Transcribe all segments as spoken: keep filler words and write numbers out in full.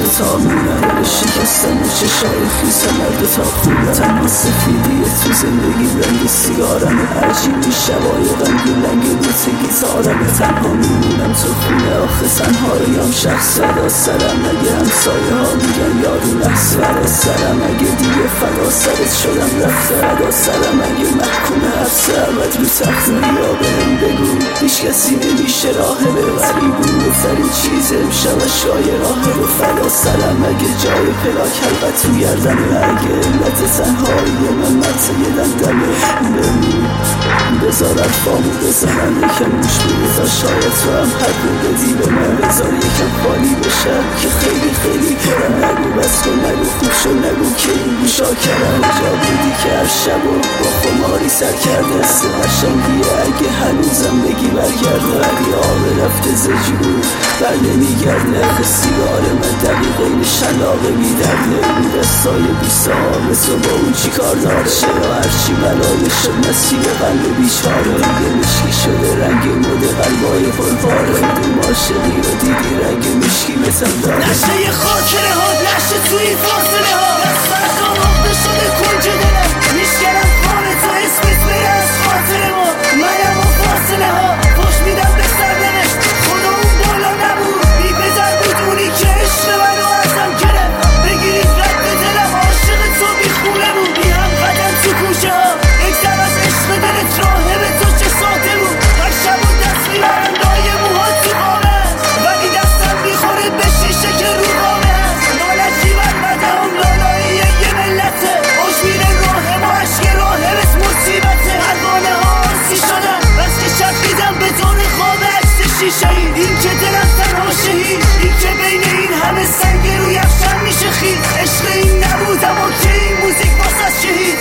تا میاره شکستن و چشای خیسم هر دوتا خونه تنها سفیدیه تو زندگی رنگ سیگارمه عجیبی شبای غمگین لنگ بوت گیتارمه تنها میمونم تو خونه آخه تنهاییم شخص صدا سرم اگه همسایه ها میگن یارو لحظه فدا سرم اگه دیگه فدا سرت شدم رفته ادا سرم اگه محکوم حبسه ابد رو تخت بیا بهم بگو هیچ کسی نمیشه راه ببری بزرگترین چیز امشب اشکای راه رو فدا سرم اگه جای پلاک حلقت تو گردمه اگه علت تنهایی من مرز یه دندمه بمون بذار ارفامو بزنم یکم موش بگو تا شاید تو هم حق رو بدی به من بذار یکم خالی بشه که خیلی خیلی پرم نگو بس کن نگو خوب شد نگو که این گوشا کرم جا بودی که هر شب و با خماری سر کرده است قشنگیه اگه هنوزم بگی برگرده ولی آب رفته زجور بر نمیگرده اخه سیگار من دقیقه شلاقه میدرده اون دستای بی صاحبه تو با اون چی کار داره چرا هرچی بلایه شد مسیر قلب بیچاره دیگه مشکی شده رنگ مد قلبای پرپاره دوم عاشقی رو دیدی رنگ مشکی بتم داره نشه یه خاطره ها نشه توی فاصله ها فردا مخته شده کنج دلم میشکنم خانه تو اسمت بره از خاطر ما منم و فاصله ها خوش میدم به سرنوشت خدا اون بالا نبود بی پدر بدونی که عشق منو ازم گرفت بگیرید رد دلم عاشق تو بی خونه بود بی هم قدم تو کوچه ها اکتر از عشق دلت راهب تو چه ساته بود هر شب و دست میبرم لای موهات تو قامه ولی دستم میخوره به شیشه که رو قامه نالجی بر مدام لالایی یه ملته خوش میره راه ما عشق راهبت مصیبته پروانه ها آسی شدن بس که شب دیدم به طور خواب عکس شیشه ای این که دلم تنها شهید این که بین این همه سنگ روی افشن میشه خید عشق این نبود اما که این موزیک واسه شهید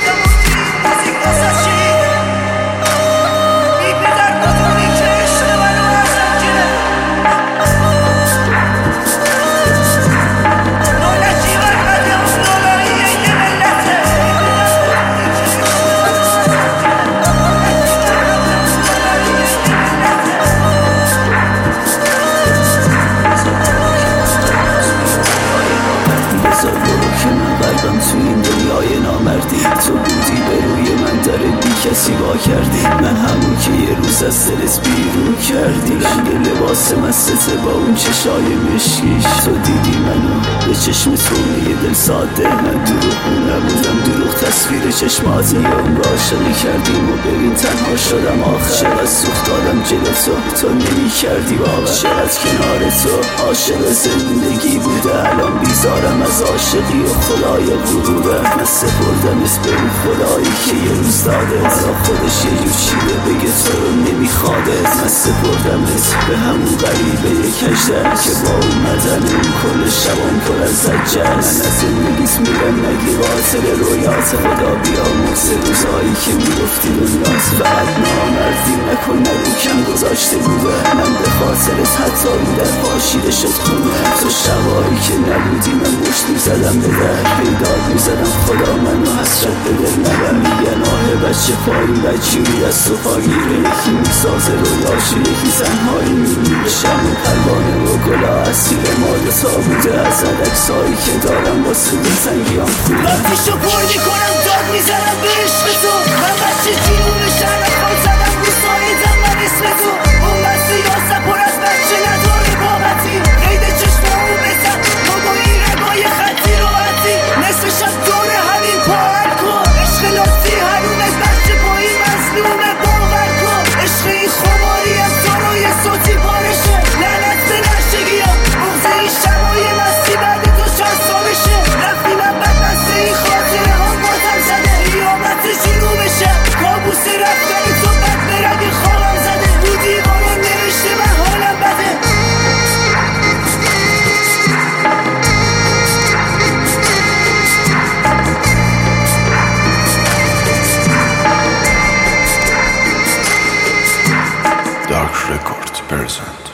موزیک واسه شهید بی پدر بدونی که عشق منو ازم گرفت نالجی بر قدم لالایی یه ملته بذار برو که من قلبم تو این دنیای نامردی تو بودی به روی من داره بی کسی با کردی من همون که یه روز از دلت بیرون کردی رنگ لباس مستته با اون چشای مشکیش تو دیدی منو به چشم تو یه دل ساده من دروغ نبودم دروغ تصویر چشماتی یا اون را عاشقی کردیم و ببین تنها شدم آخر چقدر سوخت دادم جلو تو تو نمی کردی باور چقدر کنار تو عاشق زندگی بوده الان بیزارم از عاشقی و خدای غروره من سپردم اسم به اون خدایی که یه روز داده حالا خودش یه جور چیده بگه تو رو نمیخواده من سپردم اسم به همون غریبه یک کشتر که با اومدن اون کل شبان پر از زجر من از زندگیت میرم نگی باطل رویات خدا بیا موزه روزایی که میگفتی دنیات فقط نامردی نکن نگو کم گذاشته بوده من به خاطرت حتی رو در پاشیده شد خونه تو شبایی که نبودی من مشت میزدم به در پیداد میزدم خدا منو حسرت به دل نبر میگن آه بچه پایین بچی روی دست و پاگیره یکی میسازه رویاشو یکی تنهایی میمیره شم و پروانه و گلا اسیر مال تا بوده از عدکسایی که دارم واسه دلتنگیام خوبه وقتیشو پر میکنم داد میزنم به عشق تو من بچه جنون شهر خال زدم رو سایدم من اسم تو اون بسته یاسه پر از بچه نداره بابتی قید چشم اون بزن ما با این رگای خطی رو حتی نصف شب دوره همین پاهر کن عشق لاتی هرونت بچه با این مظلومه باور کن عشق این خماری از داروی صوتی پارشه لعنت به نشگی ها بغض این شبای مستی بعد تو چند سالشه رفتی من بد بسته این خاطره ها باتم زده قیامت جنو بشه کابوس رفتن تو بد به رگ خوابم زده رو دیوارم نوشته من حالم بده Dark Records present.